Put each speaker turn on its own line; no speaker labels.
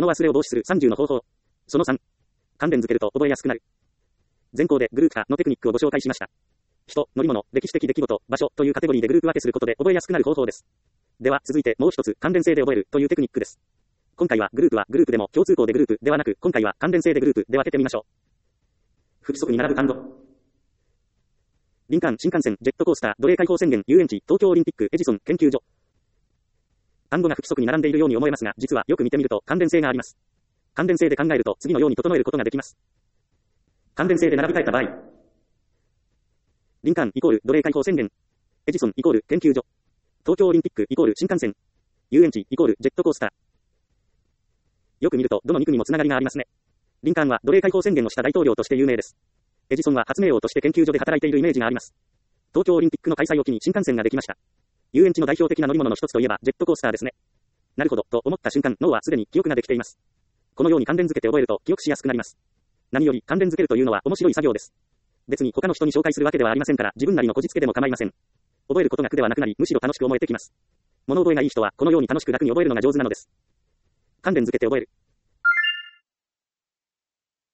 物忘れを防止する30の方法。その3。関連付けると覚えやすくなる。前項でグループ化のテクニックをご紹介しました。人、乗り物、歴史的出来事、場所というカテゴリーでグループ分けすることで覚えやすくなる方法です。では続いてもう一つ関連性で覚えるというテクニックです。今回はグループでも共通項でグループではなく、今回は関連性でグループで分けてみましょう。不規則に並ぶ感動。林間、新幹線、ジェットコースター、奴隷解放宣言、遊園地、東京オリンピック、エジソン、研究所。単語が不規則に並んでいるように思えますが、実はよく見てみると関連性があります。関連性で考えると次のように整えることができます。関連性で並び替えた場合。林間イコール奴隷解放宣言。エジソンイコール研究所。東京オリンピックイコール新幹線。遊園地イコールジェットコースター。よく見るとどの2組もつながりがありますね。林間は奴隷解放宣言をした大統領として有名です。エジソンは発明王として研究所で働いているイメージがあります。東京オリンピックの開催を機に新幹線ができました。遊園地の代表的な乗り物の一つといえばジェットコースターですね。なるほど、と思った瞬間、脳はすでに記憶ができています。このように関連付けて覚えると記憶しやすくなります。何より関連付けるというのは面白い作業です。別に他の人に紹介するわけではありませんから、自分なりのこじつけでも構いません。覚えることが苦ではなくなり、むしろ楽しく思えてきます。物覚えがいい人はこのように楽しく楽に覚えるのが上手なのです。関連付けて覚える。